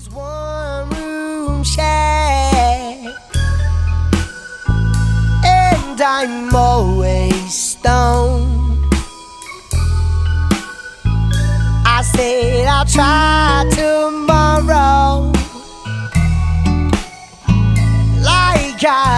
one room shack, and I'm always stoned. I said I'll try tomorrow, like I